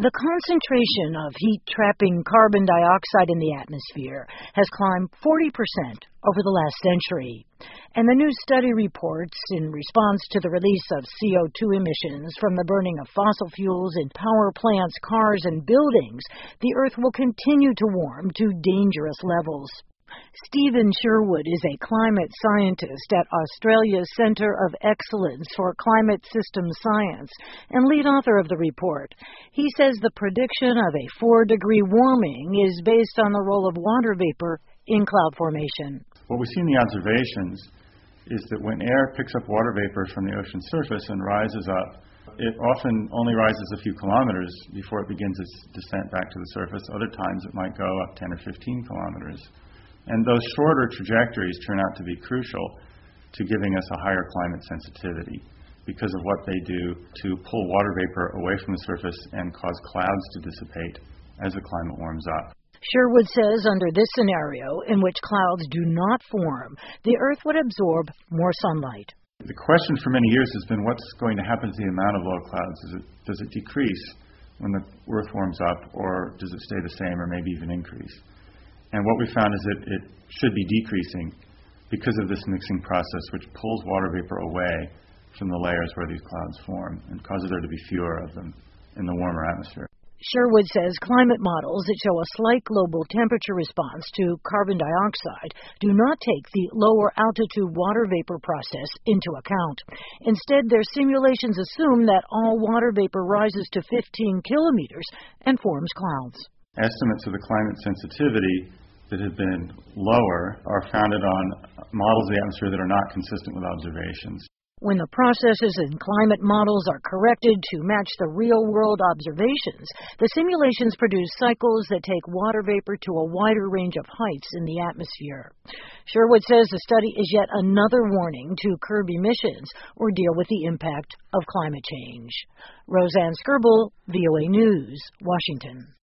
The concentration of heat-trapping carbon dioxide in the atmosphere has climbed 40% over the last century. And the new study reports, in response to the release of CO2 emissions from the burning of fossil fuels in power plants, cars, and buildings, the Earth will continue to warm to dangerous levels. Stephen Sherwood is a climate scientist at Australia's Centre of Excellence for Climate System Science and lead author of the report. He says the prediction of a 4-degree warming is based on the role of water vapor in cloud formation. What we see in the observations is that when air picks up water vapor from the ocean surface and rises up, it often only rises a few kilometers before it begins its descent back to the surface. Other times it might go up 10 or 15 kilometers. And those shorter trajectories turn out to be crucial to giving us a higher climate sensitivity because of what they do to pull water vapor away from the surface and cause clouds to dissipate as the climate warms up. Sherwood says under this scenario, in which clouds do not form, the Earth would absorb more sunlight. The question for many years has been what's going to happen to the amount of low clouds? Does it decrease when the Earth warms up, or does it stay the same or maybe even increase? And what we found is that it should be decreasing because of this mixing process, which pulls water vapor away from the layers where these clouds form and causes there to be fewer of them in the warmer atmosphere. Sherwood says climate models that show a slight global temperature response to carbon dioxide do not take the lower altitude water vapor process into account. Instead, their simulations assume that all water vapor rises to 15 kilometers and forms clouds. Estimates of the climate sensitivity that have been lower are founded on models of the atmosphere that are not consistent with observations. When the processes in climate models are corrected to match the real-world observations, the simulations produce cycles that take water vapor to a wider range of heights in the atmosphere. Sherwood says the study is yet another warning to curb emissions or deal with the impact of climate change. Roseanne Skirble, VOA News, Washington.